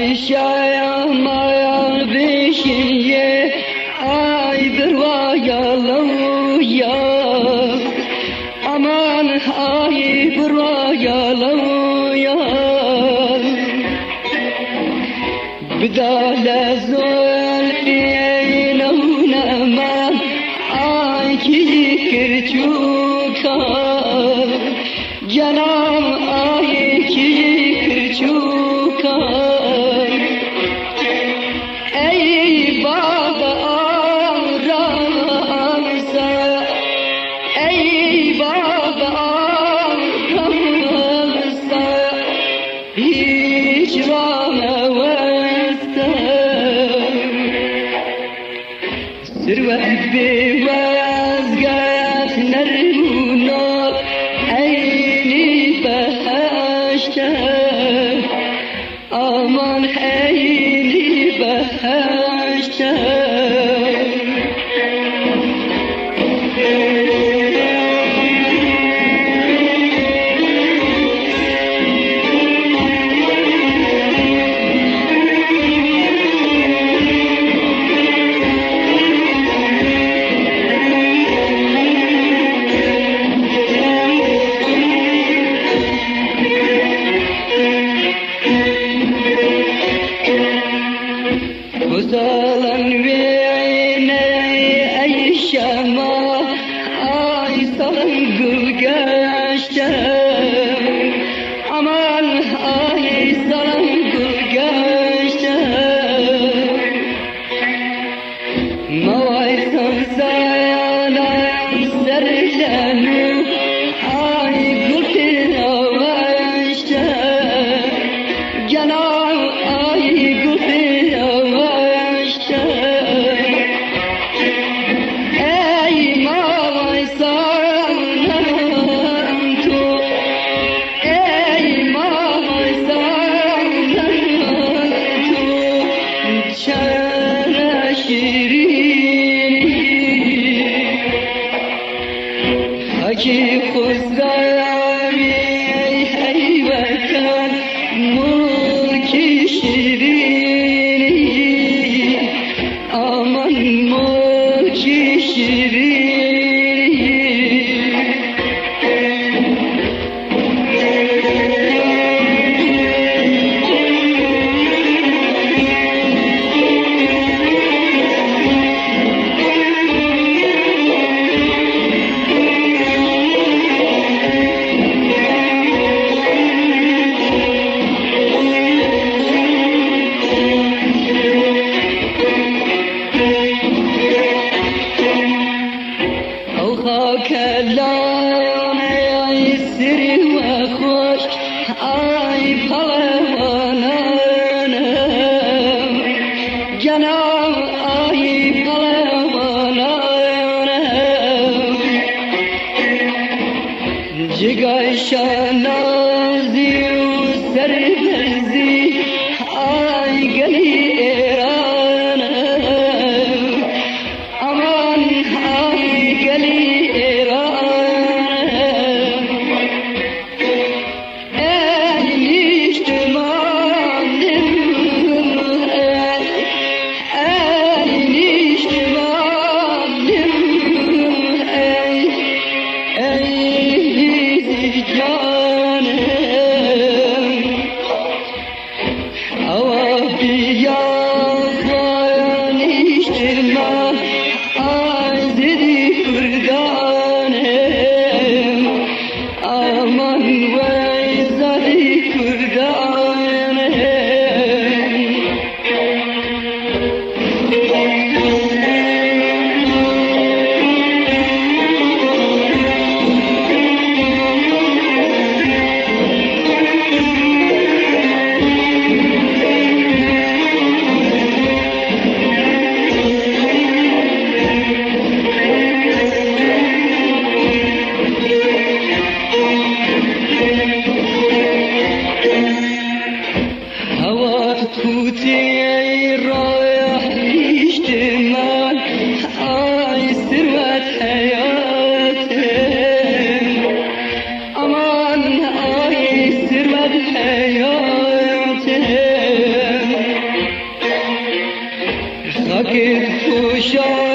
şayama beşiye ay buraya aman ay buraya بدال زلفي لونما آيكي كرچوكا جنام آيكي كرچوكا ای بابا رامسا ای بابا رامسا هیچ سروت بوازگات نرمونات عینی بهشته آمان عینی بهشته Uzalan beyne ey şama ay salan gülgeçte aman ay salan gülgeçte mavay sansayana serlenu ay gülgeçte canam ay gülgeçte Haki kuzgari heyvekan mulki şirini aman mulki şirini كلام ای سری و خوش ای پهلوانانم جناب ای پهلوانانم جگای شنازی و سربرزی ای گلی ایرانم امان ای گلی توتي رايح يجتمع هاي ثروة حياتي أمان هاي ثروة حياتي vakit kuşa